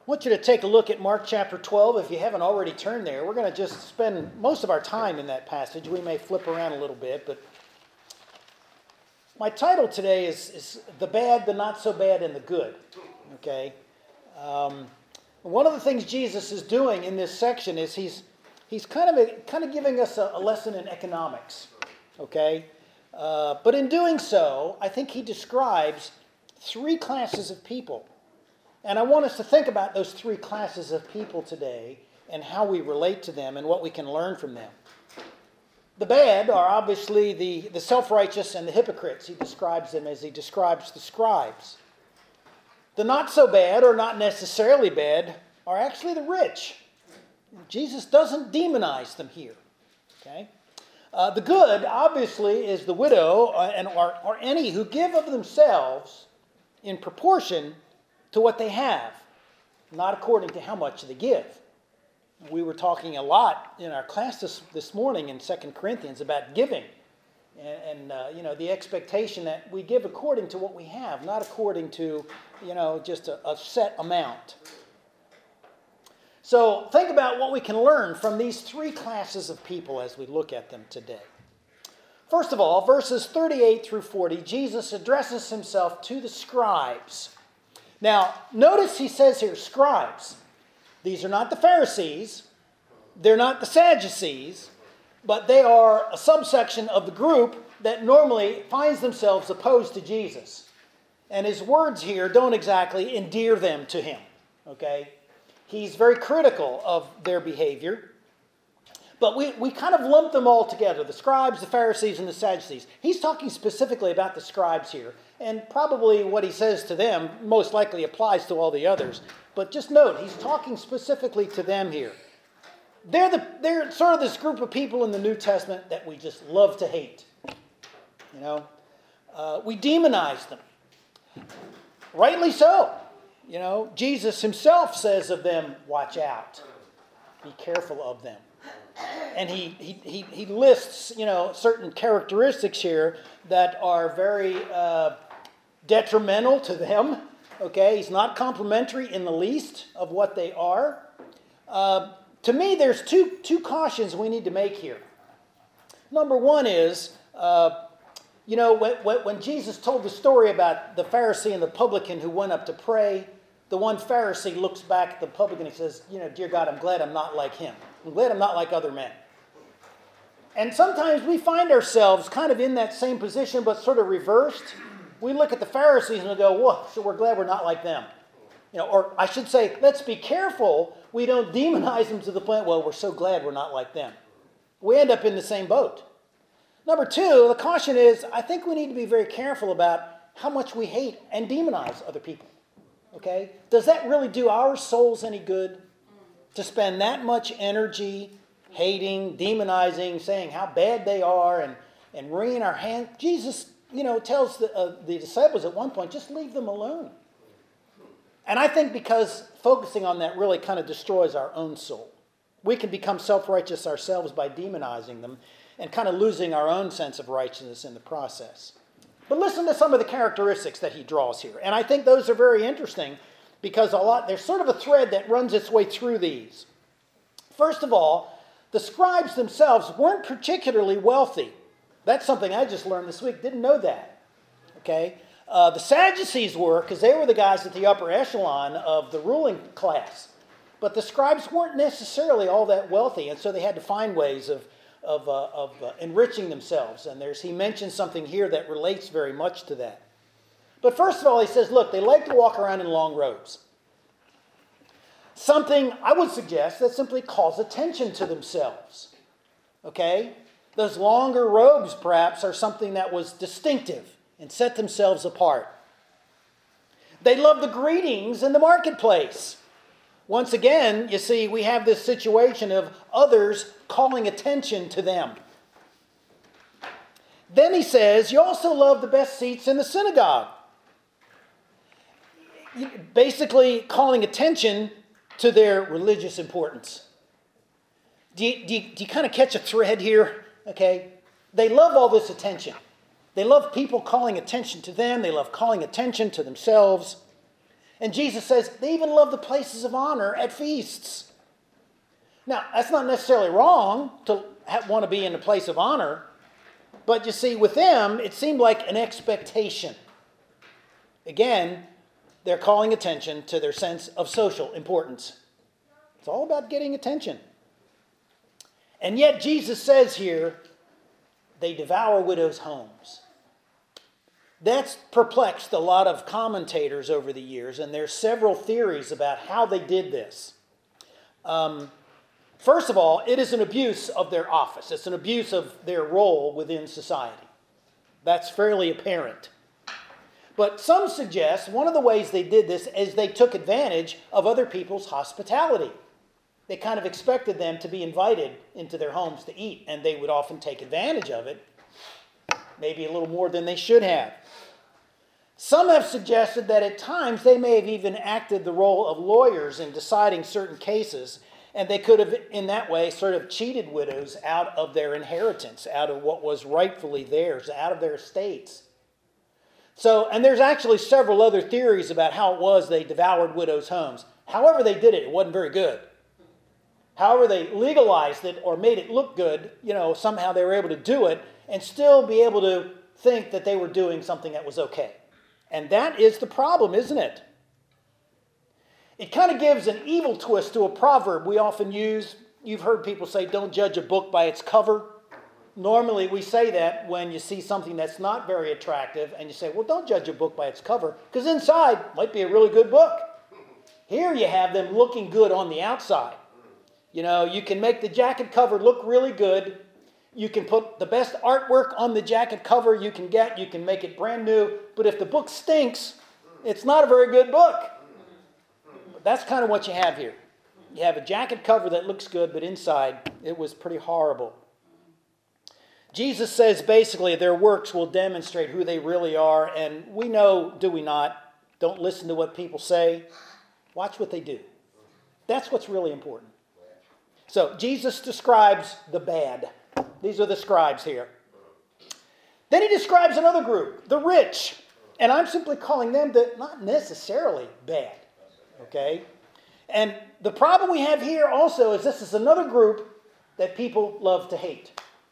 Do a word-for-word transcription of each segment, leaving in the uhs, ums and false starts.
I want you to take a look at Mark chapter twelve. If you haven't already turned there, we're going to just spend most of our time in that passage. We may flip around a little bit, but my title today is, is The Bad, the Not So Bad, and the Good. Okay? Um, one of the things Jesus is doing in this section is he's he's kind of a, kind of giving us a, a lesson in economics. Okay? Uh, but in doing so, I think he describes three classes of people. And I want us to think about those three classes of people today and how we relate to them and what we can learn from them. The bad are obviously the, the self-righteous and the hypocrites. He describes them as he describes the scribes. The not so bad, or not necessarily bad, are actually the rich. Jesus doesn't demonize them here. Okay? Uh, the good, obviously, is the widow uh, and or, or any who give of themselves in proportion to what they have, not according to how much they give. We were talking a lot in our class this, this morning in Second Corinthians about giving and, and uh, you know, the expectation that we give according to what we have, not according to, you know, just a, a set amount. So think about what we can learn from these three classes of people as we look at them today. First of all, verses thirty-eight through forty, Jesus addresses himself to the scribes. Now, notice he says here, scribes. These are not the Pharisees. They're not the Sadducees. But they are a subsection of the group that normally finds themselves opposed to Jesus. And his words here don't exactly endear them to him. Okay? He's very critical of their behavior. But we, we kind of lump them all together, the scribes, the Pharisees, and the Sadducees. He's talking specifically about the scribes here. And probably what he says to them most likely applies to all the others. But just note, he's talking specifically to them here. They're, the, they're sort of this group of people in the New Testament that we just love to hate. You know, uh, we demonize them. Rightly so. You know, Jesus himself says of them, watch out. Be careful of them. And he, he, he, he lists, you know, certain characteristics here that are very uh, detrimental to them. Okay, he's not complimentary in the least of what they are. Uh, to me, there's two, two cautions we need to make here. Number one is, uh, you know, when, when Jesus told the story about the Pharisee and the publican who went up to pray, the one Pharisee looks back at the publican and says, you know, dear God, I'm glad I'm not like him. I'm glad I'm not like other men. And sometimes we find ourselves kind of in that same position, but sort of reversed. We look at the Pharisees and we go, whoa, so we're glad we're not like them. You know, or I should say, let's be careful we don't demonize them to the point, well, we're so glad we're not like them. We end up in the same boat. Number two, the caution is, I think we need to be very careful about how much we hate and demonize other people. Okay? Does that really do our souls any good? To spend that much energy hating, demonizing, saying how bad they are, and, and wringing our hands. Jesus, you know, tells the, uh, the disciples at one point, just leave them alone. And I think because focusing on that really kind of destroys our own soul. We can become self-righteous ourselves by demonizing them and kind of losing our own sense of righteousness in the process. But listen to some of the characteristics that he draws here. And I think those are very interesting because a lot there's sort of a thread that runs its way through these. First of all, the scribes themselves weren't particularly wealthy. That's something I just learned this week. Didn't know that. Okay? Uh, the Sadducees were, because they were the guys at the upper echelon of the ruling class. But the scribes weren't necessarily all that wealthy, and so they had to find ways of, of, uh, of uh, enriching themselves. And there's he mentions something here that relates very much to that. But first of all, he says, look, they like to walk around in long robes. Something, I would suggest, that simply calls attention to themselves. Okay? Those longer robes, perhaps, are something that was distinctive and set themselves apart. They love the greetings in the marketplace. Once again, you see, we have this situation of others calling attention to them. Then he says, you also love the best seats in the synagogue. Basically calling attention to their religious importance. Do you, do you, do you kind of catch a thread here? Okay? They love all this attention. They love people calling attention to them. They love calling attention to themselves. And Jesus says they even love the places of honor at feasts. Now, that's not necessarily wrong to have, want to be in a place of honor. But you see, with them, it seemed like an expectation. Again, they're calling attention to their sense of social importance. It's all about getting attention. And yet Jesus says here, they devour widows' homes. That's perplexed a lot of commentators over the years, and there's several theories about how they did this. Um, first of all, it is an abuse of their office. It's an abuse of their role within society. That's fairly apparent. But some suggest one of the ways they did this is they took advantage of other people's hospitality. They kind of expected them to be invited into their homes to eat, and they would often take advantage of it, maybe a little more than they should have. Some have suggested that at times they may have even acted the role of lawyers in deciding certain cases, and they could have, in that way, sort of cheated widows out of their inheritance, out of what was rightfully theirs, out of their estates. So, and there's actually several other theories about how it was they devoured widows' homes. However they did it, it wasn't very good. However they legalized it or made it look good, you know, somehow they were able to do it and still be able to think that they were doing something that was okay. And that is the problem, isn't it? It kind of gives an evil twist to a proverb we often use. You've heard people say, don't judge a book by its cover. Normally we say that when you see something that's not very attractive and you say, well, don't judge a book by its cover because inside might be a really good book. Here you have them looking good on the outside. You know, you can make the jacket cover look really good. You can put the best artwork on the jacket cover you can get. You can make it brand new. But if the book stinks, it's not a very good book. But that's kind of what you have here. You have a jacket cover that looks good, but inside it was pretty horrible. Jesus says basically their works will demonstrate who they really are. And we know, do we not? Don't listen to what people say. Watch what they do. That's what's really important. So Jesus describes the bad. These are the scribes here. Then he describes another group, the rich. And I'm simply calling them the not necessarily bad. Okay? And the problem we have here also is this is another group that people love to hate.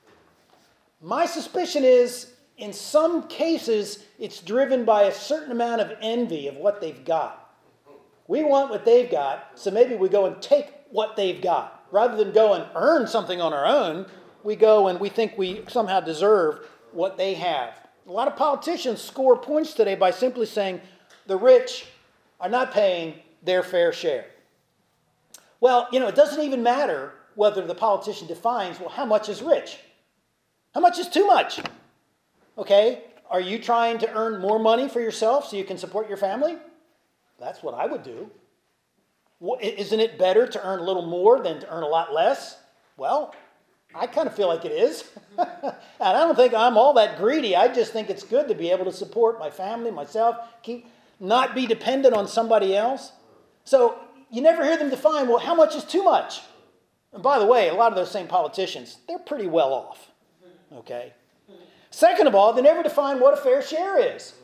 My suspicion is, in some cases, it's driven by a certain amount of envy of what they've got. We want what they've got, so maybe we go and take what they've got. Rather than go and earn something on our own, we go and we think we somehow deserve what they have. A lot of politicians score points today by simply saying the rich are not paying their fair share. Well, you know, it doesn't even matter whether the politician defines, well, how much is rich? How much is too much? Okay, are you trying to earn more money for yourself so you can support your family? That's what I would do. Isn't it better to earn a little more than to earn a lot less? Well, I kind of feel like it is. And I don't think I'm all that greedy. I just think it's good to be able to support my family, myself, keep not be dependent on somebody else. So you never hear them define, well, how much is too much? And by the way, a lot of those same politicians, they're pretty well off. Okay? Second of all, they never define what a fair share is.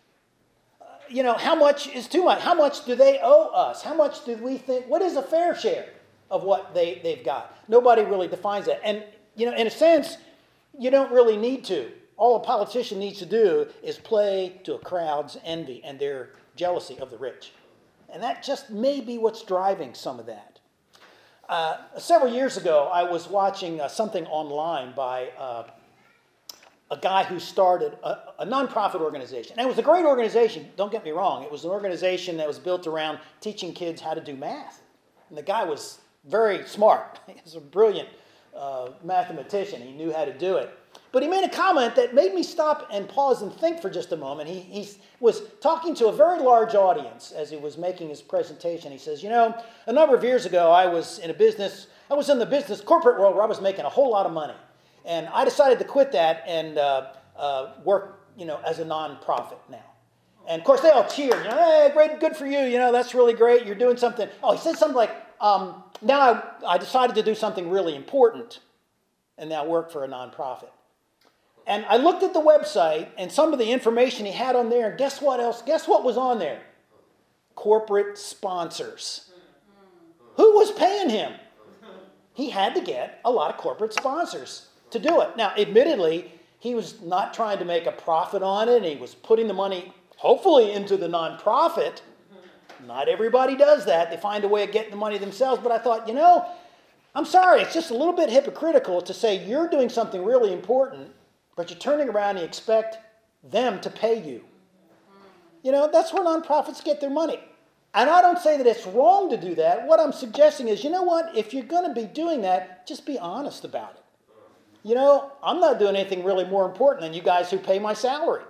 You know, how much is too much? How much do they owe us? How much do we think, what is a fair share of what they, they've got? Nobody really defines that. And, you know, in a sense, you don't really need to. All a politician needs to do is play to a crowd's envy and their jealousy of the rich. And that just may be what's driving some of that. Uh, several years ago, I was watching uh, something online by uh, a guy who started a, a nonprofit organization. And it was a great organization, don't get me wrong. It was an organization that was built around teaching kids how to do math. And the guy was very smart. He was a brilliant uh, mathematician. He knew how to do it. But he made a comment that made me stop and pause and think for just a moment. He, he was talking to a very large audience as he was making his presentation. He says, you know, a number of years ago, I was in a business, I was in the business corporate world where I was making a whole lot of money. And I decided to quit that and uh, uh, work, you know, as a nonprofit now. And of course, they all cheered. You know, hey, great, good for you. You know, that's really great. You're doing something. Oh, he said something like, um, now I, I decided to do something really important and now work for a nonprofit. And I looked at the website and some of the information he had on there. And guess what else? Guess what was on there? corporate sponsors. Who was paying him? He had to get a lot of corporate sponsors to do it. Now, admittedly, he was not trying to make a profit on it, and he was putting the money, hopefully, into the nonprofit. Not everybody does that. They find a way of getting the money themselves. But I thought, you know, I'm sorry, it's just a little bit hypocritical to say you're doing something really important, but you're turning around and you expect them to pay you. You know, that's where nonprofits get their money. And I don't say that it's wrong to do that. What I'm suggesting is, you know what, if you're going to be doing that, just be honest about it. You know, I'm not doing anything really more important than you guys who pay my salary.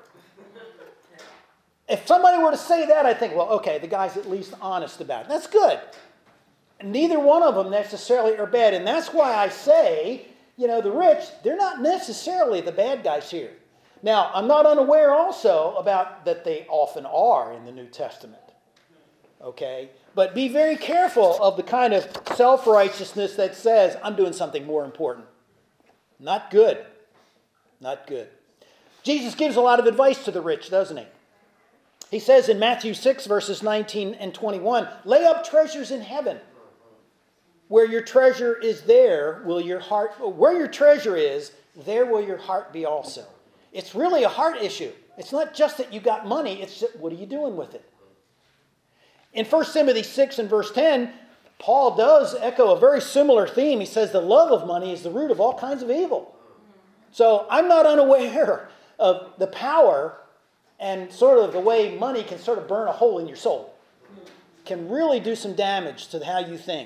If somebody were to say that, I think, well, okay, the guy's at least honest about it. That's good. Neither one of them necessarily are bad. And that's why I say, you know, the rich, they're not necessarily the bad guys here. Now, I'm not unaware also about that they often are in the New Testament. Okay? But be very careful of the kind of self-righteousness that says, I'm doing something more important. Not good. Not good. Jesus gives a lot of advice to the rich, doesn't he? He says in Matthew six, verses nineteen and twenty-one, lay up treasures in heaven. Where your treasure is, there will your heart, where your treasure is, there will your heart be also. It's really a heart issue. It's not just that you got money, it's just, what are you doing with it? In First Timothy six and verse ten, Paul does echo a very similar theme. He says the love of money is the root of all kinds of evil. So I'm not unaware of the power and sort of the way money can sort of burn a hole in your soul. Can really do some damage to how you think.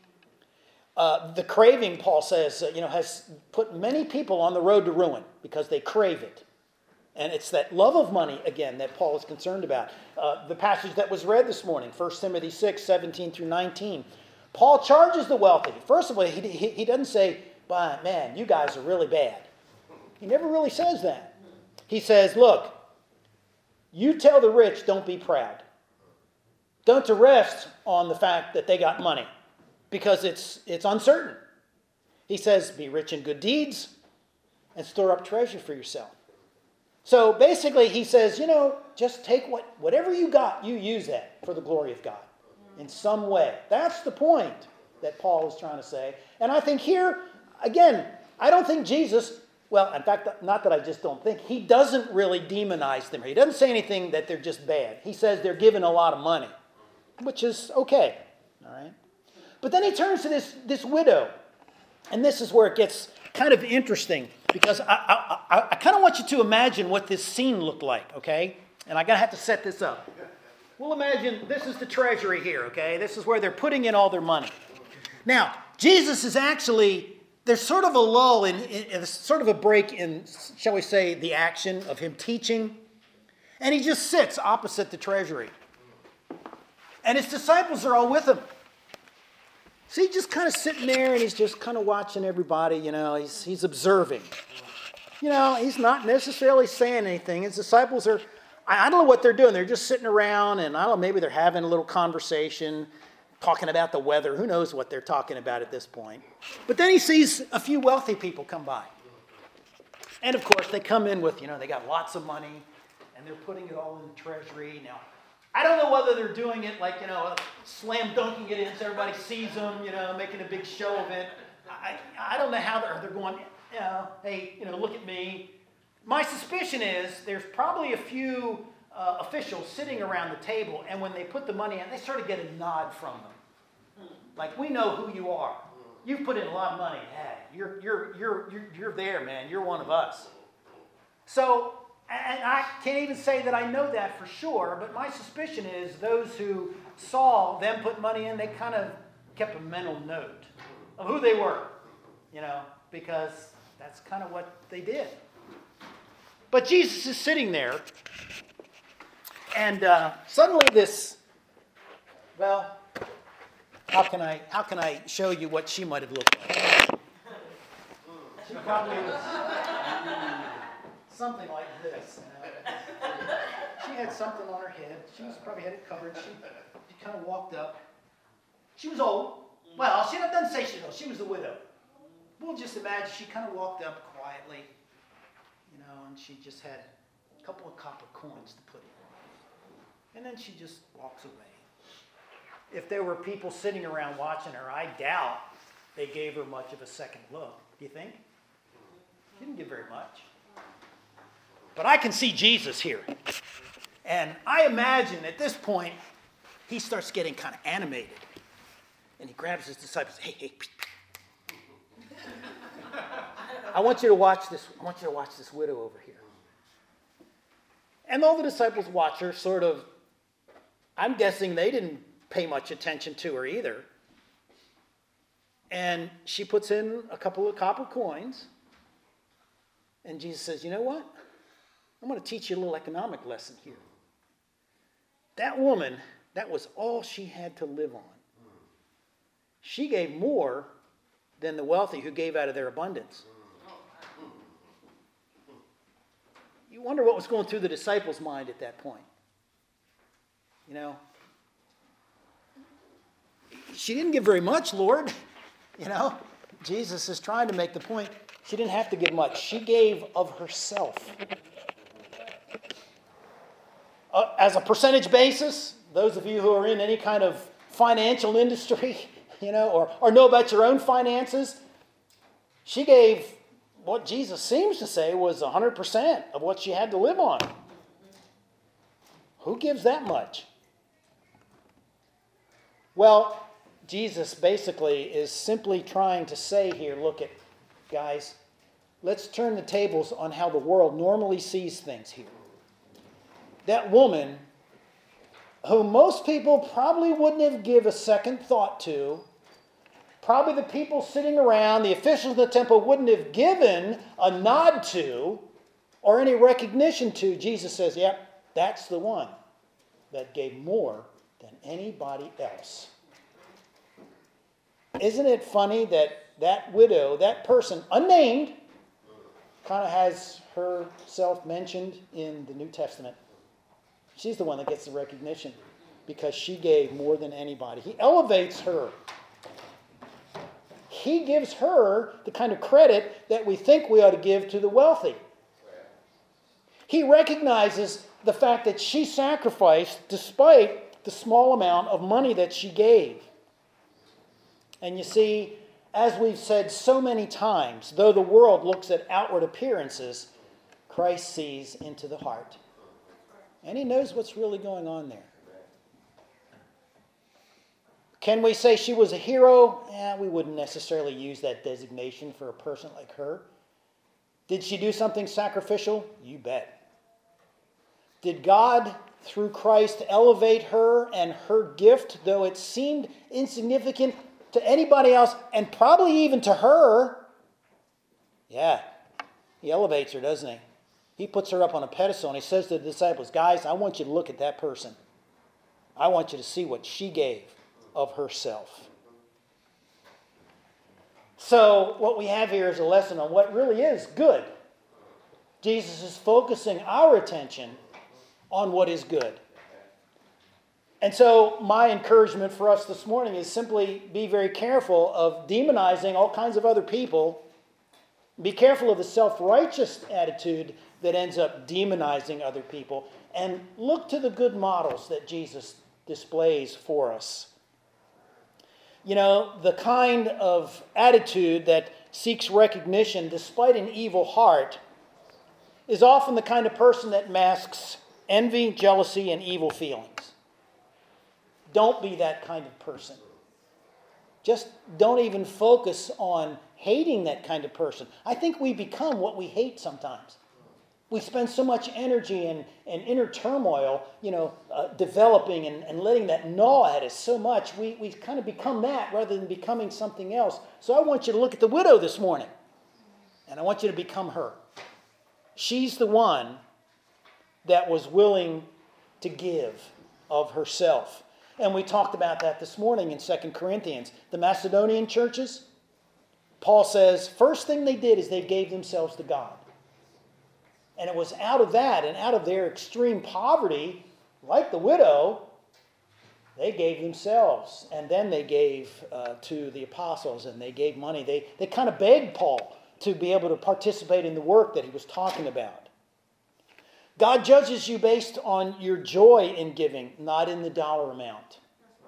Uh, the craving, Paul says, uh, you know, has put many people on the road to ruin because they crave it. And it's that love of money, again, that Paul is concerned about. Uh, the passage that was read this morning, First Timothy six, seventeen through nineteen. Paul charges the wealthy. First of all, he, he, he doesn't say, "Bah, man, you guys are really bad." He never really says that. He says, look, you tell the rich, don't be proud. Don't rest on the fact that they got money because it's, it's uncertain. He says, be rich in good deeds and store up treasure for yourself. So basically he says, you know, just take what whatever you got, you use that for the glory of God in some way. That's the point that Paul is trying to say. And I think here, again, I don't think Jesus, well, in fact, not that I just don't think, he doesn't really demonize them. He doesn't say anything that they're just bad. He says they're given a lot of money, which is okay. All right. But then he turns to this, this widow. And this is where it gets kind of interesting because I, I, I, I kind of want you to imagine what this scene looked like, okay? And I'm going to have to set this up. We'll imagine this is the treasury here, okay? This is where they're putting in all their money. Now, Jesus is actually, there's sort of a lull, in, in, in sort of a break in, shall we say, the action of him teaching. And he just sits opposite the treasury. And his disciples are all with him. So he's just kind of sitting there and he's just kind of watching everybody, you know, he's, he's observing. You know, he's not necessarily saying anything. His disciples are, I, I don't know what they're doing. They're just sitting around and I don't know, maybe they're having a little conversation, talking about the weather. Who knows what they're talking about at this point. But then he sees a few wealthy people come by. And of course, they come in with, you know, they got lots of money and they're putting it all in the treasury. Now, I don't know whether they're doing it like, you know, slam dunking it in so everybody sees them, you know, making a big show of it. I, I don't know how they're, they're going, you know, hey, you know, look at me. My suspicion is there's probably a few uh, officials sitting around the table, and when they put the money in, they sort of get a nod from them. Like, we know who you are. You've put in a lot of money. Hey, you're, you're, you're, you're, you're there, man. You're one of us. So, and I can't even say that I know that for sure, but my suspicion is those who saw them put money in, they kind of kept a mental note of who they were, you know, because that's kind of what they did. But Jesus is sitting there, and uh, suddenly this, well, how can I how can I show you what she might have looked like? She probably was something like this. You know? She had something on her head. She was probably had it covered. She, she kind of walked up. She was old. Well, she doesn't say she was old. She was a widow. We'll just imagine she kind of walked up quietly, you know, and she just had a couple of copper coins to put in. And then she just walks away. if there were people sitting around watching her, I doubt they gave her much of a second look. Do you think? She didn't give very much. But I can see Jesus here. And I imagine at this point, he starts getting kind of animated. And he grabs his disciples. Hey, hey. I want you to watch this. I want you to watch this widow over here. And all the disciples watch her sort of, I'm guessing they didn't pay much attention to her either. And she puts in a couple of copper coins. And Jesus says, you know what? I'm going to teach you a little economic lesson here. That woman, that was all she had to live on. She gave more than the wealthy who gave out of their abundance. You wonder what was going through the disciples' mind at that point. You know, she didn't give very much, Lord. You know, Jesus is trying to make the point. She didn't have to give much. She gave of herself. Uh, as a percentage basis, those of you who are in any kind of financial industry, you know, or, or know about your own finances, she gave what Jesus seems to say was one hundred percent of what she had to live on. Who gives that much? Well, Jesus basically is simply trying to say here, look at, guys, let's turn the tables on how the world normally sees things here. That woman, who most people probably wouldn't have given a second thought to, probably the people sitting around, the officials of the temple wouldn't have given a nod to or any recognition to. Jesus says, yep, that's the one that gave more than anybody else. Isn't it funny that that widow, that person, unnamed, kind of has herself mentioned in the New Testament? She's the one that gets the recognition because she gave more than anybody. He elevates her. He gives her the kind of credit that we think we ought to give to the wealthy. He recognizes the fact that she sacrificed despite the small amount of money that she gave. And you see, as we've said so many times, though the world looks at outward appearances, Christ sees into the heart. And he knows what's really going on there. Can we say she was a hero? Eh, we wouldn't necessarily use that designation for a person like her. Did she do something sacrificial? You bet. Did God, through Christ, elevate her and her gift, though it seemed insignificant to anybody else, and probably even to her? Yeah, he elevates her, doesn't he? He puts her up on a pedestal and he says to the disciples, guys, I want you to look at that person. I want you to see what she gave of herself. So what we have here is a lesson on what really is good. Jesus is focusing our attention on what is good. And so my encouragement for us this morning is simply be very careful of demonizing all kinds of other people. Be careful of the self-righteous attitude that ends up demonizing other people. And look to the good models that Jesus displays for us. You know, the kind of attitude that seeks recognition despite an evil heart is often the kind of person that masks envy, jealousy, and evil feelings. Don't be that kind of person. Just don't even focus on hating that kind of person. I think we become what we hate sometimes. We spend so much energy and, and inner turmoil, you know, uh, developing and, and letting that gnaw at us so much. We, we kind of become that rather than becoming something else. So I want you to look at the widow this morning. And I want you to become her. She's the one that was willing to give of herself. And we talked about that this morning in Second Corinthians. The Macedonian churches, Paul says, first thing they did is they gave themselves to God. And it was out of that and out of their extreme poverty, like the widow, they gave themselves. And then they gave uh, to the apostles and they gave money. They, they kind of begged Paul to be able to participate in the work that he was talking about. God judges you based on your joy in giving, not in the dollar amount.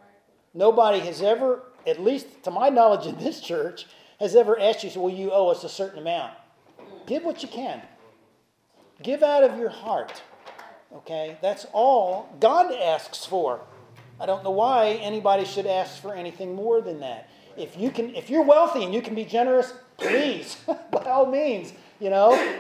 Nobody has ever, at least to my knowledge in this church, has ever asked you, well, you owe us a certain amount. Give what you can. Give out of your heart. Okay? That's all God asks for. I don't know why anybody should ask for anything more than that. If you can, if you're wealthy and you can be generous, please, by all means, you know.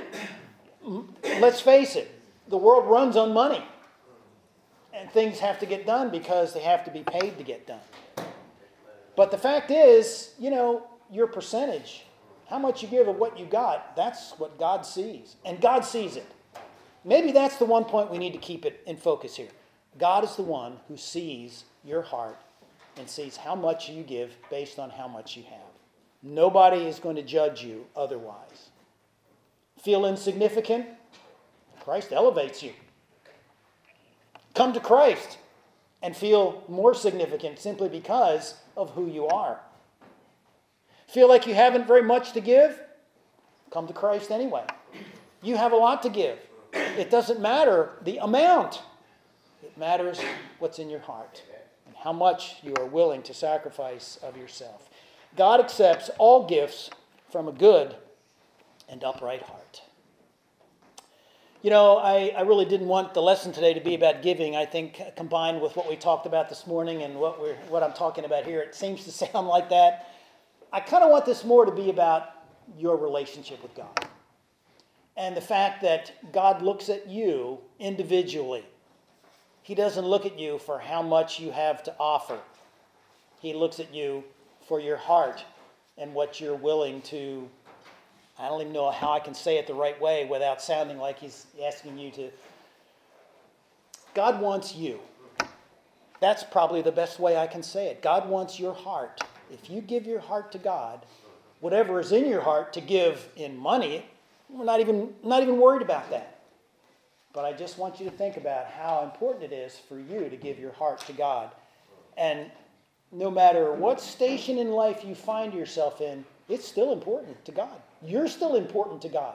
Let's face it, the world runs on money. And things have to get done because they have to be paid to get done. But the fact is, you know, your percentage, how much you give of what you got, that's what God sees. And God sees it. Maybe that's the one point we need to keep it in focus here. God is the one who sees your heart and sees how much you give based on how much you have. Nobody is going to judge you otherwise. Feel insignificant? Christ elevates you. Come to Christ and feel more significant simply because of who you are. Feel like you haven't very much to give? Come to Christ anyway. You have a lot to give. It doesn't matter the amount. It matters what's in your heart and how much you are willing to sacrifice of yourself. God accepts all gifts from a good and upright heart. You know, I, I really didn't want the lesson today to be about giving. I think combined with what we talked about this morning and what we're what I'm talking about here, it seems to sound like that. I kind of want this more to be about your relationship with God. And the fact that God looks at you individually. He doesn't look at you for how much you have to offer. He looks at you for your heart and what you're willing to, I don't even know how I can say it the right way without sounding like he's asking you to. God wants you. That's probably the best way I can say it. God wants your heart. If you give your heart to God, whatever is in your heart to give in money, we're not even, not even worried about that. But I just want you to think about how important it is for you to give your heart to God. And no matter what station in life you find yourself in, it's still important to God. You're still important to God.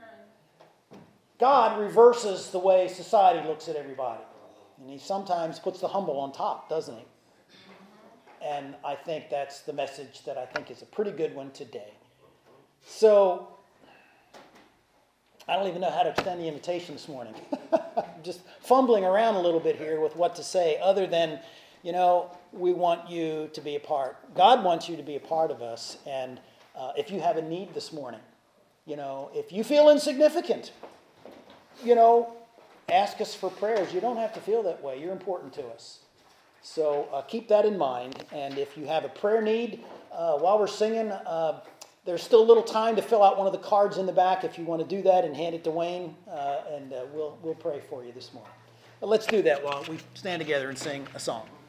God reverses the way society looks at everybody. And he sometimes puts the humble on top, doesn't he? And I think that's the message that I think is a pretty good one today. So, I don't even know how to extend the invitation this morning. I'm just fumbling around a little bit here with what to say other than, you know, we want you to be a part. God wants you to be a part of us. And uh, if you have a need this morning, you know, if you feel insignificant, you know, ask us for prayers. You don't have to feel that way. You're important to us. So uh, keep that in mind. And if you have a prayer need uh, while we're singing, uh, there's still a little time to fill out one of the cards in the back if you want to do that and hand it to Wayne, uh, and uh, we'll we'll pray for you this morning. But let's do that while we stand together and sing a song.